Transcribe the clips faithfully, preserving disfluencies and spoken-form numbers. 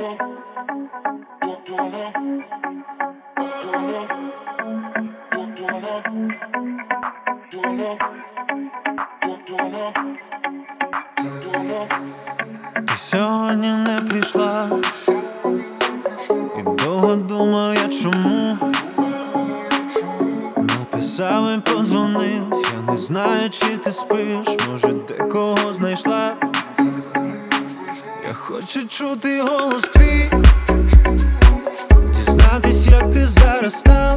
Ти сьогодні не прийшла, і довго думав я чому. Написав і подзвонив, я не знаю, чи ти спиш, може декого знайшла. Я хочу чути голос твій, дізнатись, як ти зараз став.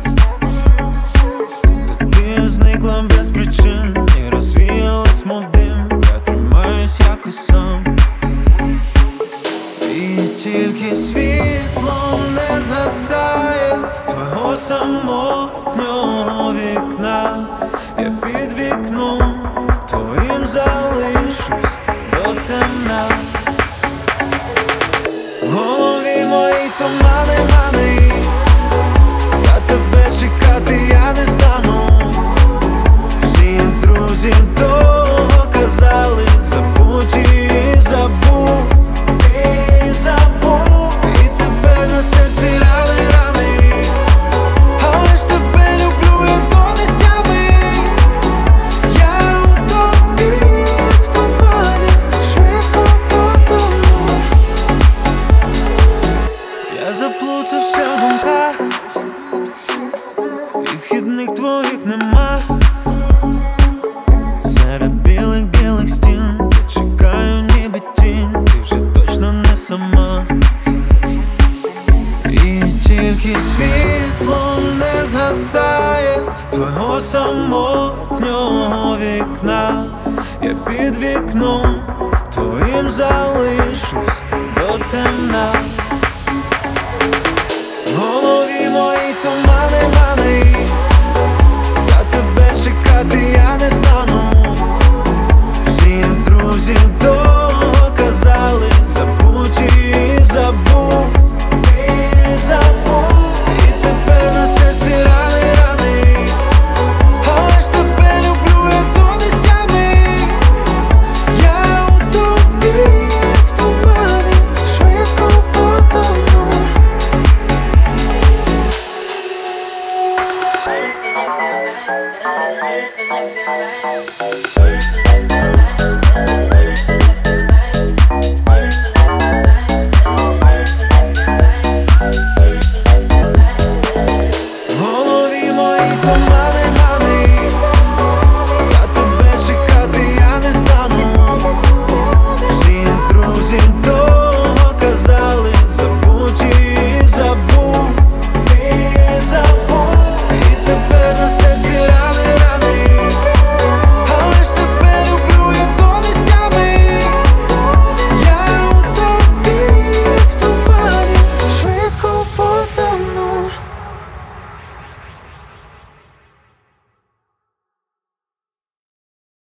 Та ти зникла без причин і розвіялась, мов дим. Я тримаюсь якось сам, і тільки світло не згасає твого самотнього вікна. Я під вікном твоїм залишусь до темна. В голові мої тумани, мани, я тебе чекати я не стану. Всі друзі довго казали, забудь і забудь, і забудь. І тебе на серці рани, рани, але ж тебе люблю, як до нестями. Я у тобі в тумані, швидко потону. Я заплутався в думках, і вхідних твоїх нема. Серед білих-білих стін я чекаю, ніби тінь, ти вже точно не сама. І тільки світло не згасає твого самотнього вікна. Я під вікном твоїм залишусь до темна.